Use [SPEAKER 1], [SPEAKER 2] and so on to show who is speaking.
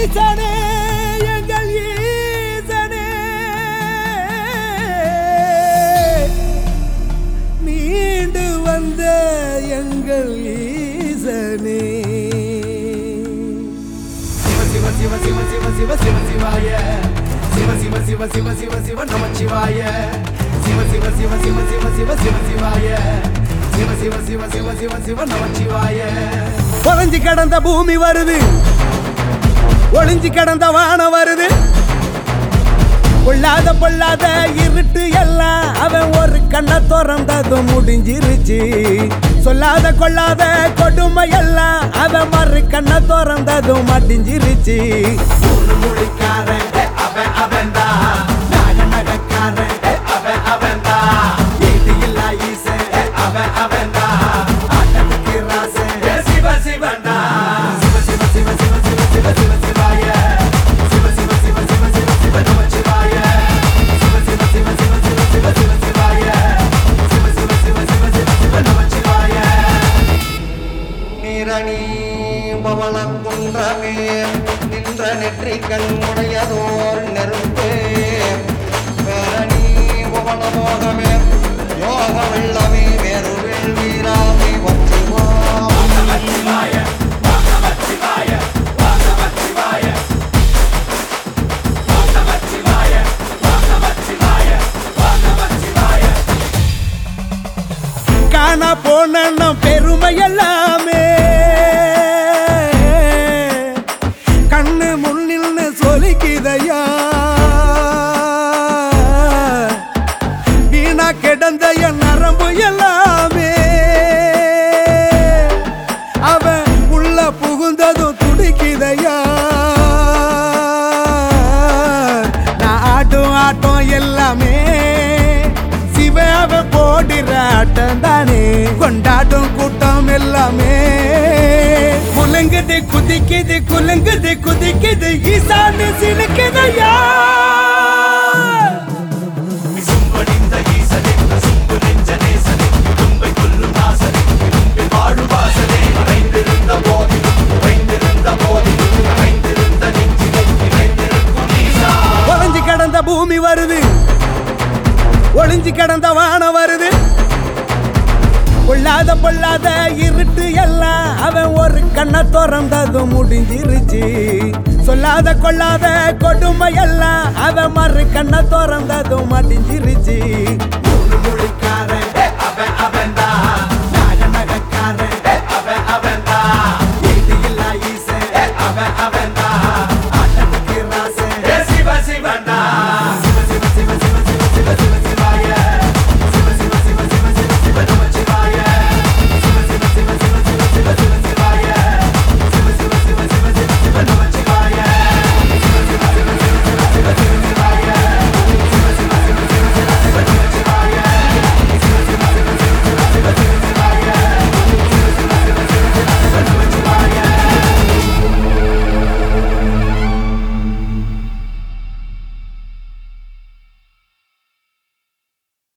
[SPEAKER 1] ஈசனே எங்கள் ஈசனே மீண்டு வந்த எங்கள் ஈசனே
[SPEAKER 2] சிவ சிவ சிவ சிவ சிவ சிவ சிவாய சிவ சிவ சிவ சிவ சிவ சிவ நமச்சிவாய சிவ சிவ சிவ சிவ சிவ சிவ சிவ சிவாய சிவ சிவ சிவ சிவ சிவ சிவ நமச்சிவாய
[SPEAKER 1] ஒளிஞ்சு கிடந்த பூமி வருது ஒளிஞ்சு கிடந்த வானம் வருது பொல்லாத இருட்டு எல்லாம் அவன் ஒரு கண்ணை திறந்ததும் முடிஞ்சிருச்சு சொல்லாத கொள்ளாத கொடுமை எல்லாம் அவன் மறு கண்ணை திறந்ததும் மடிஞ்சிருச்சு
[SPEAKER 2] மொழிக்காரன் அவன் அவன்தான் நகக்காரன் அவன் அவன்தான் இது இல்ல ஈசன் அவன் அவன்தான் ஆட்டத்துக்கு ராசன் சிவ சிவன்டா சிவ சிவ சிவ சிவ சிவ சிவ சிவ சிவாய சிவ சிவ சிவ சிவ சிவ சிவ நமச்சிவாய சிவ சிவ சிவ சிவ சிவ சிவ சிவ சிவாய சிவ சிவ சிவ சிவ சிவ சிவ நமச்சிவாய
[SPEAKER 3] நிரணி பவளங்குன்றமே நின்ற நெற்றிக்கண் உடையதோர் நெருப்பே பேரணி பவளமோகமே யோக வெள்ளமே மேருவில் வீராமை
[SPEAKER 2] நமச்சிவாய நமச்சிவாய நமச்சிவாய நமச்சிவாய நமச்சிவாய நமச்சிவாய
[SPEAKER 1] காண போன பெருமை எல்லாமே கண்ணு முன்னில்னு சொல்லிக்கிதையா வீணா கிடந்த என் நரம்பு எல்லாமே அவன் உள்ள புகுந்ததும் துடிக்குதையா நான் ஆட்டம் ஆட்டம் எல்லாமே சிவ அவன் போடுற ஆட்டம் தானே கொண்டாடும் கூட்டம் எல்லாமே குலுங்குது குதிக்குது குலுங்குது குதிக்குது ஈசானு சிலுக்குதையா
[SPEAKER 2] சும்படிந்த ஈசனே சும்பு நெஞ்ச நேசனே தும்பை கொல்லும் நாசனே தும்பி வாழும் வாசனே மறைந்திருந்த போதிலும் மறைந்திருந்த நெஞ்சிலே நிறைந்திருக்கும் ஈசா
[SPEAKER 1] ஒளிஞ்சு கிடந்த பூமி வருது ஒளிஞ்சு கிடந்த வானம் வருது பொல்லாத இருட்டு எல்லாம் அவன் ஒரு கண்ணை திறந்ததும் முடிஞ்சிருச்சு சொல்லாத கொள்ளாத கொடுமை எல்லாம் அவன் மறு கண்ணை திறந்ததும் மடிஞ்சிருச்சு
[SPEAKER 2] மொழிக்காரன்